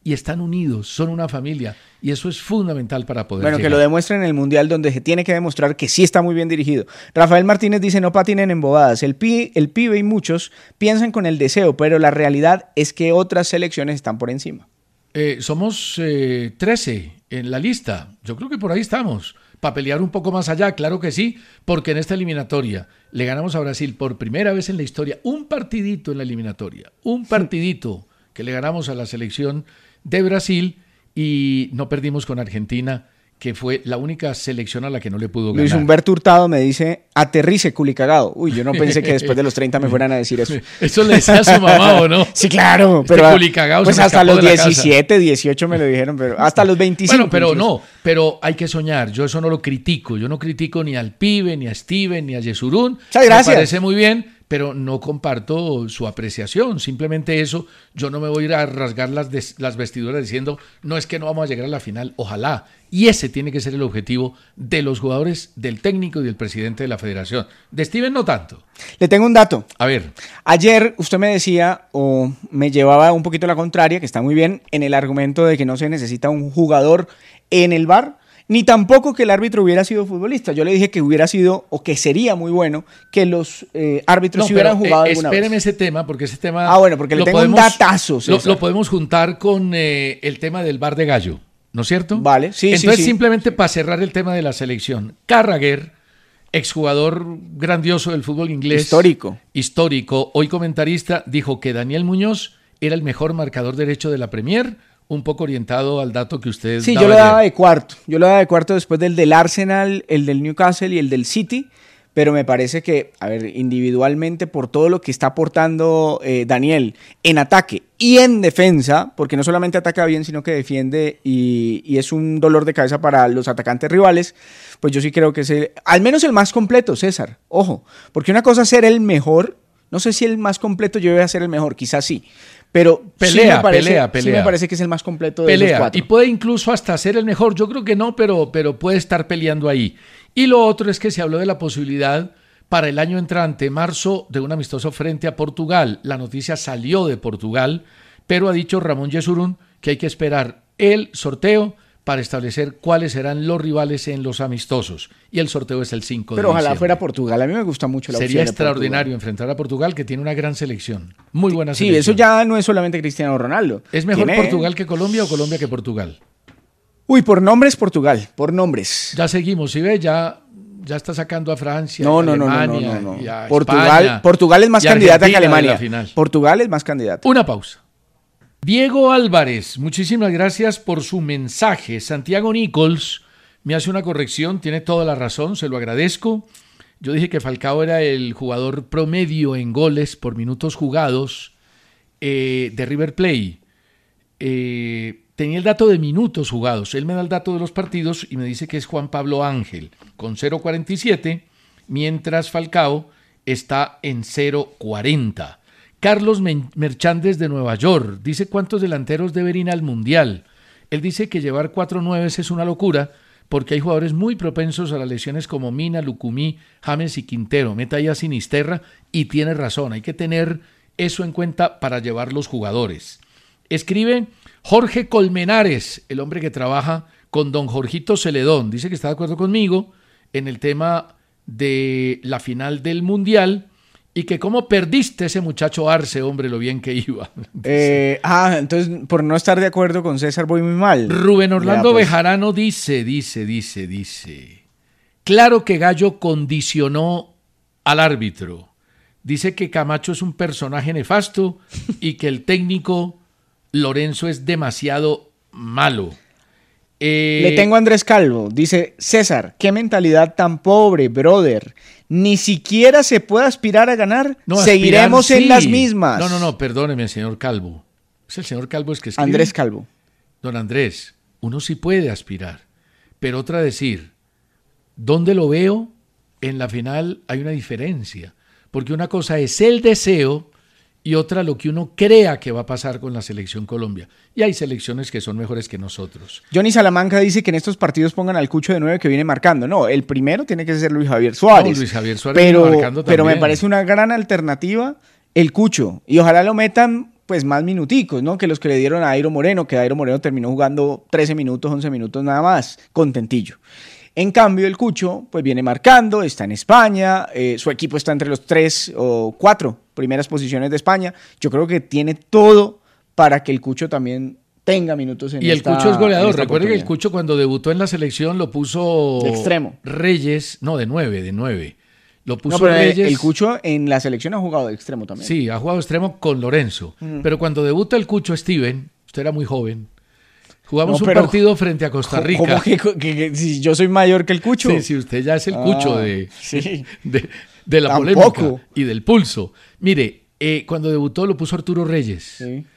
y están unidos, son una familia, y eso es fundamental para poder Bueno, llegar. que lo demuestren en el Mundial, donde se tiene que demostrar que sí está muy bien dirigido. Rafael Martínez dice, no patinen en bobadas, el, pi, el pibe y muchos piensan con el deseo, pero la realidad es que otras selecciones están por encima. Eh, somos eh, trece en la lista, yo creo que por ahí estamos, para pelear un poco más allá, claro que sí, porque en esta eliminatoria le ganamos a Brasil por primera vez en la historia, un partidito en la eliminatoria, un partidito que le ganamos a la selección de Brasil y no perdimos con Argentina, que fue la única selección a la que no le pudo ganar. Luis Humberto Hurtado me dice, aterrice culicagado. Uy, yo no pensé que después de los treinta me fueran a decir eso. Eso le decía a su mamá, ¿o no? Sí, claro, este pero culicagado pues se me hasta escapó los de la diecisiete, dieciocho me lo dijeron, pero hasta los veinticinco. Bueno, pero incluso. no, pero hay que soñar, yo eso no lo critico, yo no critico ni al pibe, ni a Steven, ni a Yesurún. Muchas gracias. Me parece muy bien, pero no comparto su apreciación, simplemente eso, yo no me voy a ir a rasgar las, des, las vestiduras diciendo, no es que no vamos a llegar a la final, ojalá, y ese tiene que ser el objetivo de los jugadores, del técnico y del presidente de la federación. De Steven no tanto. Le tengo un dato. A ver. Ayer usted me decía, o me llevaba un poquito la contraria, que está muy bien, en el argumento de que no se necesita un jugador en el V A R, ni tampoco que el árbitro hubiera sido futbolista. Yo le dije que hubiera sido, o que sería muy bueno, que los eh, árbitros No, sí hubieran pero, jugado eh, alguna espéreme vez. ese tema, porque ese tema... Ah, bueno, porque le tengo podemos, un datazo, lo, César. lo podemos juntar con eh, el tema del bar de gallo, ¿no es cierto? Vale, sí, Entonces, sí, sí. simplemente para cerrar el tema de la selección, Carragher, exjugador grandioso del fútbol inglés. Histórico. Histórico, hoy comentarista, dijo que Daniel Muñoz era el mejor marcador derecho de la Premier, un poco orientado al dato que usted Sí, daba yo lo daba ayer. de cuarto. Yo lo daba de cuarto después del del Arsenal, el del Newcastle y el del City. Pero me parece que, a ver, individualmente, por todo lo que está aportando eh, Daniel en ataque y en defensa, porque no solamente ataca bien, sino que defiende y, y es un dolor de cabeza para los atacantes rivales, pues yo sí creo que es el, al menos el más completo, César. Ojo, porque una cosa es ser el mejor, no sé si el más completo yo voy a ser el mejor, quizás sí. Pero Pelea, sí me parece, pelea, pelea. Sí me parece que es el más completo de pelea los cuatro. y puede incluso hasta ser el mejor, yo creo que no, pero, pero puede estar peleando ahí. Y lo otro es que se habló de la posibilidad para el año entrante, marzo, de un amistoso frente a Portugal. La noticia salió de Portugal, pero ha dicho Ramón Yesurún que hay que esperar el sorteo para establecer cuáles serán los rivales en los amistosos. Y el sorteo es el cinco de Pero ojalá diciembre. fuera Portugal, a mí me gusta mucho la Sería opción de extraordinario Portugal. enfrentar a Portugal, que tiene una gran selección, muy buena Sí, selección. eso ya no es solamente Cristiano Ronaldo. ¿Es mejor Tiene- Portugal que Colombia o Colombia que Portugal? Uy, por nombres Portugal, por nombres. Ya seguimos, ¿sí ve? Ya, ya está sacando a Francia, No, y a no, no, no, Alemania, no, no, y a no. Portugal, España, Portugal es más y candidata que Argentina de Alemania. la final. Portugal es más candidata. Una pausa. Diego Álvarez, muchísimas gracias por su mensaje. Santiago Nichols me hace una corrección, tiene toda la razón, se lo agradezco. Yo dije que Falcao era el jugador promedio en goles por minutos jugados eh, de River Plate. Eh, tenía el dato de minutos jugados. Él me da el dato de los partidos y me dice que es Juan Pablo Ángel con cero cuarenta y siete, mientras Falcao está en cero cuarenta. Carlos Merchandes de Nueva York dice cuántos delanteros deben ir al Mundial. Él dice que llevar cuatro nueves es una locura porque hay jugadores muy propensos a las lesiones como Mina, Lucumí, James y Quintero. Meta ya Sinisterra y tiene razón. Hay que tener eso en cuenta para llevar los jugadores. Escribe Jorge Colmenares, el hombre que trabaja con don Jorgito Celedón. Dice que está de acuerdo conmigo en el tema de la final del Mundial y que cómo perdiste ese muchacho Arce, hombre, lo bien que iba. Eh, ah, entonces por no estar de acuerdo con César voy muy mal. Rubén Orlando Ya, pues. Bejarano dice, dice, dice, dice. Claro que Gallo condicionó al árbitro. Dice que Camacho es un personaje nefasto y que el técnico Lorenzo es demasiado malo. Eh, Le tengo a Andrés Calvo. Dice, César, qué mentalidad tan pobre, brother. Ni siquiera se puede aspirar a ganar. no, Seguiremos aspirar, en sí. las mismas. No, no, no, perdóneme, señor Calvo. Es el señor Calvo es que escribe. Andrés Calvo. Don Andrés, uno sí puede aspirar, pero otra decir, ¿dónde lo veo? En la final hay una diferencia, porque una cosa es el deseo y otra lo que uno crea que va a pasar con la selección Colombia. Y hay selecciones que son mejores que nosotros. Johnny Salamanca dice que en estos partidos pongan al Cucho de nueve que viene marcando. No, el primero tiene que ser Luis Javier Suárez. No, Luis Javier Suárez pero, viene marcando pero me también. parece una gran alternativa el Cucho. Y ojalá lo metan pues más minuticos, ¿no? Que los que le dieron a Dairo Moreno, que Dairo Moreno terminó jugando trece minutos, once minutos nada más, contentillo. En cambio, el Cucho pues viene marcando, está en España, eh, su equipo está entre los tres o cuatro primeras posiciones de España. Yo creo que tiene todo para que el Cucho también tenga minutos en y esta Y el Cucho es goleador. Recuerde que el oportunidad. Cucho cuando debutó en la selección lo puso... De extremo. Reyes, no, de nueve, de nueve. Lo puso No, pero Reyes. el Cucho en la selección ha jugado de extremo también. Sí, ha jugado extremo con Lorenzo. Mm. Pero cuando debuta el Cucho Steven, usted era muy joven, jugamos no, un partido frente a Costa Rica. ¿Cómo que, que, que, que si yo soy mayor que el Cucho? Sí, sí, usted ya es el ah, Cucho de, sí. de, de la Tampoco. polémica y del pulso. Mire, eh, cuando debutó lo puso Arturo Reyes. Sí.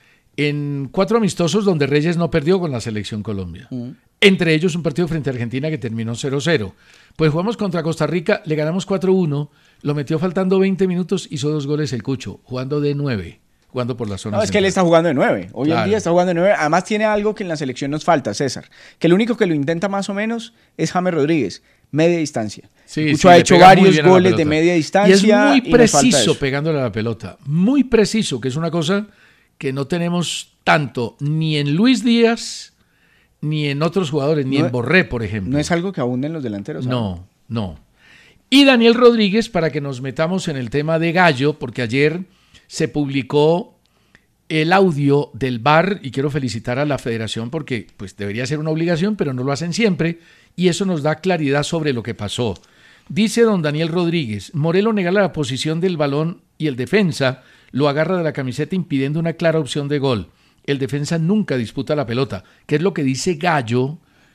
En cuatro amistosos donde Reyes no perdió con la selección Colombia. Mm. Entre ellos un partido frente a Argentina que terminó cero cero. Pues jugamos contra Costa Rica, le ganamos cuatro uno, lo metió faltando veinte minutos, hizo dos goles el Cucho, jugando de nueve, jugando por la zona No, central. es que él está jugando de nueve. Hoy claro. en día está jugando de nueve. Además tiene algo que en la selección nos falta, César. Que el único que lo intenta más o menos es James Rodríguez, media distancia. Sí, Cucho sí, ha hecho varios goles de media y distancia. es muy y preciso pegándole a la pelota. Muy preciso, que es una cosa que no tenemos tanto ni en Luis Díaz ni en otros jugadores, ni no, en Borré, por ejemplo. No es algo que abunden los delanteros. ¿sabes? No, no. Y Daniel Rodríguez, para que nos metamos en el tema de Gallo, porque ayer se publicó el audio del V A R, y quiero felicitar a la federación porque pues debería ser una obligación, pero no lo hacen siempre, y eso nos da claridad sobre lo que pasó. Dice don Daniel Rodríguez, Morelos negala la posición del balón y el defensa lo agarra de la camiseta impidiendo una clara opción de gol. El defensa nunca disputa la pelota, que es lo que dice Gallo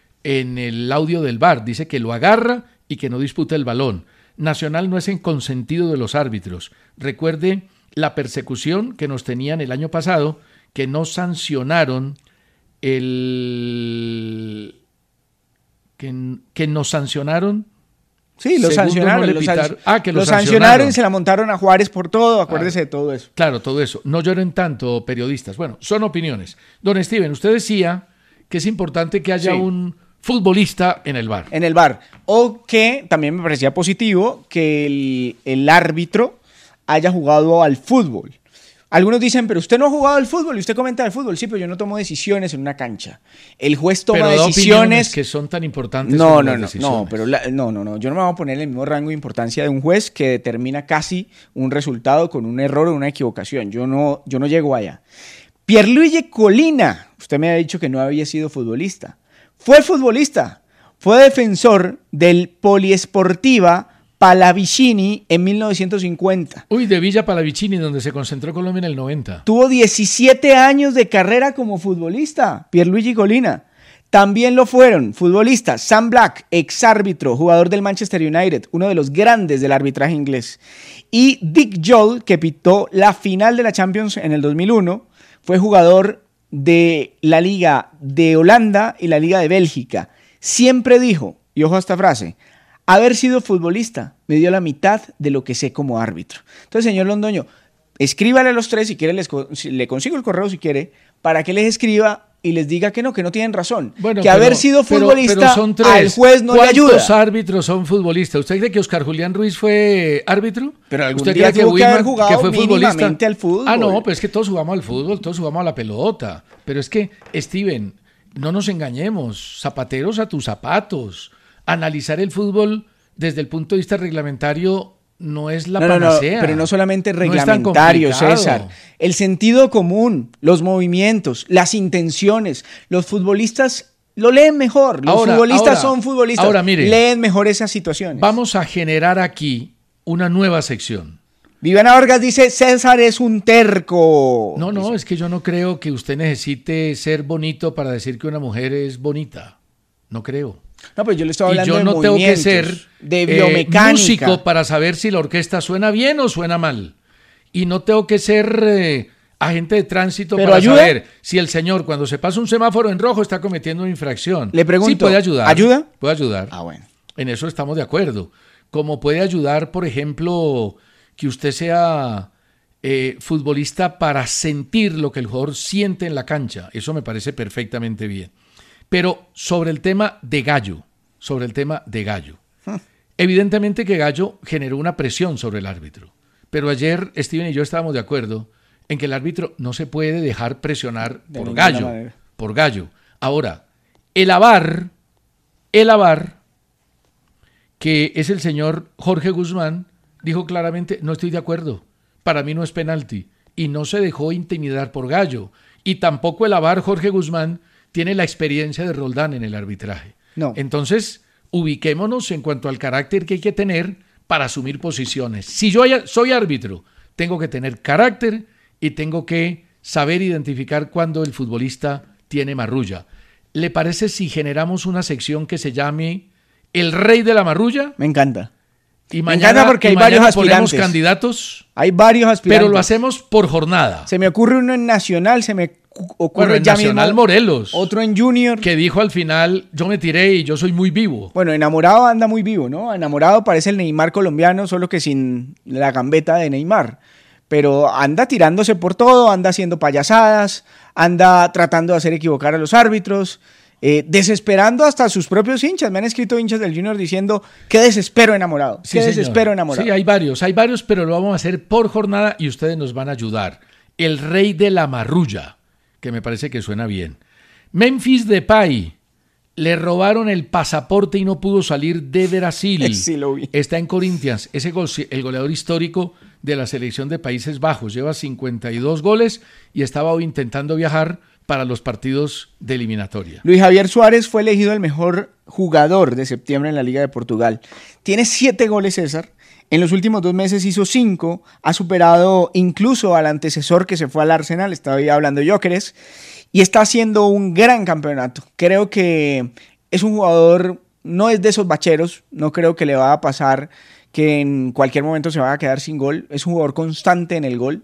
en el audio del V A R. Dice que lo agarra y que no disputa el balón. Nacional no es en consentido de los árbitros. Recuerde la persecución que nos tenían el año pasado, que no sancionaron el... que, que nos sancionaron... Sí, lo sancionaron. No lo, san... ah, que lo, lo sancionaron. sancionaron y se la montaron a Juárez por todo. Acuérdese claro. de todo eso. Claro, todo eso. No lloren tanto, periodistas. Bueno, son opiniones. Don Steven, usted decía que es importante que haya sí. un futbolista en el V A R. En el V A R. O que también me parecía positivo que el, el árbitro haya jugado al fútbol. Algunos dicen, pero usted no ha jugado al fútbol y usted comenta el fútbol. Sí, pero yo no tomo decisiones en una cancha. El juez toma pero decisiones que son tan importantes. No, como no, las no, decisiones. no, pero la, no, no, no. Yo no me voy a poner en el mismo rango de importancia de un juez que determina casi un resultado con un error o una equivocación. Yo no, yo no llego allá. Pierluigi Colina, usted me ha dicho que no había sido futbolista. Fue futbolista, fue defensor del Poliesportiva Pallavicini en mil novecientos cincuenta. Uy, de Villa Pallavicini, donde se concentró Colombia en el noventa. Tuvo diecisiete años de carrera como futbolista, Pierluigi Colina. También lo fueron futbolistas Sam Black, exárbitro, jugador del Manchester United, uno de los grandes del arbitraje inglés. Y Dick Joel, que pitó la final de la Champions en el dos mil uno, fue jugador de la Liga de Holanda y la Liga de Bélgica. Siempre dijo, y ojo a esta frase, haber sido futbolista me dio la mitad de lo que sé como árbitro. Entonces, señor Londoño, escríbale a los tres, si quiere les, le consigo el correo si quiere, para que les escriba y les diga que no, que no tienen razón. Bueno, que pero, haber sido futbolista pero, pero son tres. Al juez no le ayuda. ¿Cuántos árbitros son futbolistas? ¿Usted cree que Oscar Julián Ruiz fue árbitro? Pero algún ¿Usted día cree tuvo que, que haber Wilman, jugado que fue futbolista? Al fútbol. Ah, no, pues es que todos jugamos al fútbol, todos jugamos a la pelota. Pero es que, Steven, no nos engañemos, zapateros a tus zapatos. Analizar el fútbol desde el punto de vista reglamentario no es la no, panacea. No, pero no solamente reglamentario, no César. El sentido común, los movimientos, las intenciones. Los futbolistas lo leen mejor. Los ahora, futbolistas ahora, son futbolistas. Ahora, mire, leen mejor esas situaciones. Vamos a generar aquí una nueva sección. Viviana Vargas dice, César es un terco. No, no, es que yo no creo que usted necesite ser bonito para decir que una mujer es bonita. No creo. No, pues yo le estoy hablando y yo de no tengo que ser de biomecánica. Eh, músico para saber si la orquesta suena bien o suena mal. Y no tengo que ser eh, agente de tránsito ¿Pero para ayuda? saber si el señor cuando se pasa un semáforo en rojo está cometiendo una infracción. Le pregunto, sí, puede ayudar. ¿ayuda? Puede ayudar. Ah, bueno. En eso estamos de acuerdo. Como puede ayudar, por ejemplo, que usted sea eh, futbolista para sentir lo que el jugador siente en la cancha. Eso me parece perfectamente bien. Pero sobre el tema de Gallo, sobre el tema de Gallo. Huh. Evidentemente que Gallo generó una presión sobre el árbitro. Pero ayer Steven y yo estábamos de acuerdo en que el árbitro no se puede dejar presionar De por ninguna Gallo, manera. por Gallo. Ahora, el A V A R, el A V A R, que es el señor Jorge Guzmán, dijo claramente, no estoy de acuerdo, para mí no es penalti, y no se dejó intimidar por Gallo, y tampoco el A V A R Jorge Guzmán tiene la experiencia de Roldán en el arbitraje. No. Entonces, ubiquémonos en cuanto al carácter que hay que tener para asumir posiciones. Si yo soy árbitro, tengo que tener carácter y tengo que saber identificar cuando el futbolista tiene marrulla. ¿Le parece si generamos una sección que se llame El Rey de la Marrulla? Me encanta. Y Me mañana, encanta porque y hay mañana varios ponemos aspirantes. candidatos, Hay varios aspirantes. pero lo hacemos por jornada. Se me ocurre uno en Nacional, se me cu- ocurre Bueno, en ya Nacional mismo Morelos, otro en Junior. que dijo al final, yo me tiré y yo soy muy vivo. Bueno, Enamorado anda muy vivo, ¿no? Enamorado parece el Neymar colombiano, solo que sin la gambeta de Neymar. Pero anda tirándose por todo, anda haciendo payasadas, anda tratando de hacer equivocar a los árbitros, eh, desesperando hasta a sus propios hinchas. Me han escrito hinchas del Junior diciendo, qué desespero Enamorado, Sí, qué señor. desespero Enamorado. Sí, hay varios, hay varios, pero lo vamos a hacer por jornada y ustedes nos van a ayudar. El Rey de la Marrulla, que me parece que suena bien. Memphis Depay, le robaron el pasaporte y no pudo salir de Brasil. Sí, lo vi. Está en Corinthians, ese gol, el goleador histórico de la selección de Países Bajos. Lleva cincuenta y dos goles y estaba hoy intentando viajar para los partidos de eliminatoria. Luis Javier Suárez fue elegido el mejor jugador de septiembre en la Liga de Portugal. Tiene siete goles, César. En los últimos dos meses hizo cinco. Ha superado incluso al antecesor que se fue al Arsenal. Estaba hablando de Gyökeres. Y está haciendo un gran campeonato. Creo que es un jugador, no es de esos bacheros. No creo que le va a pasar que en cualquier momento se va a quedar sin gol. Es un jugador constante en el gol.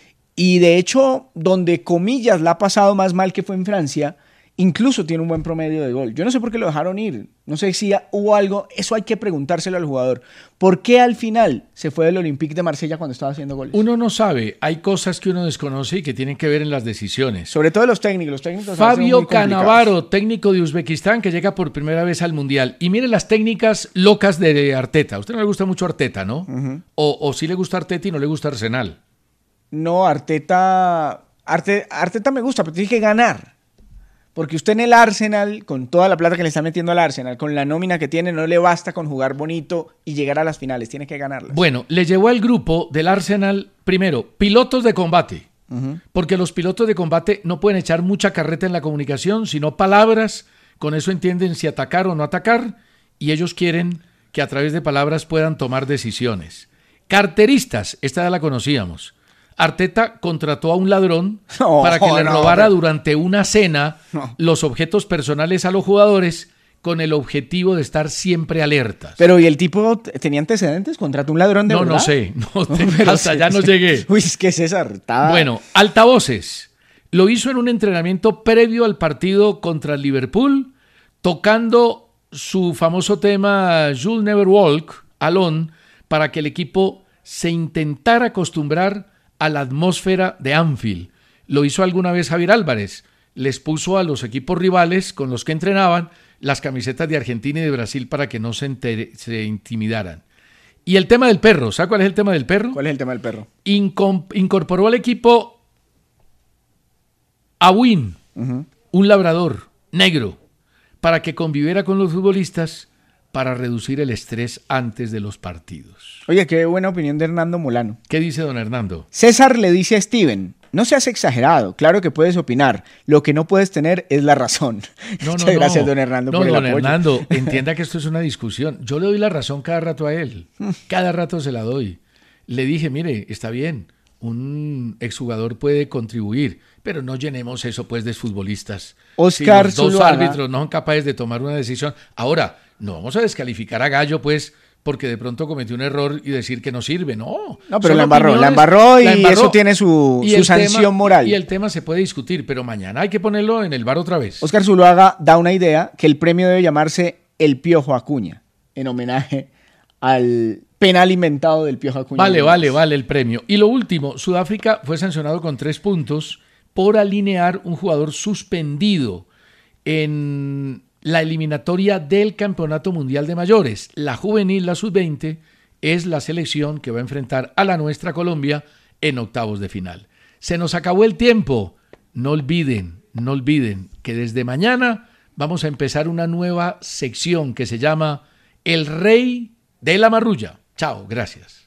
Y de hecho, donde comillas la ha pasado más mal que fue en Francia, incluso tiene un buen promedio de gol. Yo no sé por qué lo dejaron ir. No sé si hubo algo, eso hay que preguntárselo al jugador. ¿Por qué al final se fue del Olympique de Marsella cuando estaba haciendo goles? Uno no sabe, hay cosas que uno desconoce y que tienen que ver en las decisiones. Sobre todo los técnicos. Los técnicos a veces son Fabio muy complicados. Cannavaro, técnico de Uzbekistán, que llega por primera vez al Mundial. Y mire las técnicas locas de Arteta. A usted no le gusta mucho Arteta, ¿no? Uh-huh. O, o sí le gusta Arteta y no le gusta Arsenal. No, Arteta, Arte, Arteta me gusta, pero tiene que ganar. Porque usted en el Arsenal, con toda la plata que le está metiendo al Arsenal, con la nómina que tiene, no le basta con jugar bonito y llegar a las finales, tiene que ganarlas. Bueno, le llevó al grupo del Arsenal, primero, pilotos de combate. Uh-huh. Porque los pilotos de combate no pueden echar mucha carreta en la comunicación, sino palabras. Con eso entienden si atacar o no atacar. Y ellos quieren que a través de palabras puedan tomar decisiones. Carteristas, esta ya la conocíamos. Arteta contrató a un ladrón no, para que le no, robara no. durante una cena no. los objetos personales a los jugadores con el objetivo de estar siempre alertas. Pero ¿y el tipo tenía antecedentes? ¿Contrató un ladrón de no, verdad? No, sé, no, te, hasta allá no llegué. Uy, es que César estaba... Bueno, altavoces. Lo hizo en un entrenamiento previo al partido contra el Liverpool, tocando su famoso tema You'll Never Walk Alone, para que el equipo se intentara acostumbrar a la atmósfera de Anfield. Lo hizo alguna vez Javier Álvarez. Les puso a los equipos rivales con los que entrenaban las camisetas de Argentina y de Brasil para que no se, entere, se intimidaran. Y el tema del perro, ¿sabe cuál es el tema del perro? ¿Cuál es el tema del perro? Incom- incorporó al equipo a Win, uh-huh. un labrador negro, para que conviviera con los futbolistas para reducir el estrés antes de los partidos. Oye, qué buena opinión de Hernando Molano. ¿Qué dice don Hernando? César le dice a Steven, no seas exagerado, claro que puedes opinar, lo que no puedes tener es la razón. No, Muchas no, gracias, no. don Hernando, no, por el don apoyo. Hernando, entienda que esto es una discusión. Yo le doy la razón cada rato a él. Cada rato se la doy. Le dije, mire, está bien, un exjugador puede contribuir, pero no llenemos eso pues de futbolistas. Oscar si los dos Zuluaga. árbitros no son capaces de tomar una decisión. Ahora, no vamos a descalificar a Gallo, pues, porque de pronto cometió un error y decir que no sirve. No, no pero la embarró, la embarró y la embarró, eso tiene su, su sanción tema, moral. Y el tema se puede discutir, pero mañana hay que ponerlo en el bar otra vez. Oscar Zuluaga da una idea que el premio debe llamarse El Piojo Acuña, en homenaje al penal inventado del Piojo Acuña. Vale, vale, vale el premio. Y lo último, Sudáfrica fue sancionado con tres puntos por alinear un jugador suspendido en la eliminatoria del Campeonato Mundial de Mayores. La juvenil, la sub veinte, es la selección que va a enfrentar a la nuestra Colombia en octavos de final. Se nos acabó el tiempo. No olviden, no olviden que desde mañana vamos a empezar una nueva sección que se llama El Rey de la Marrulla. Chao, gracias.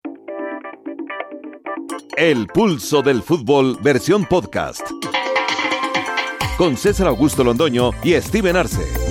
El pulso del fútbol versión podcast. Con César Augusto Londoño y Steven Arce.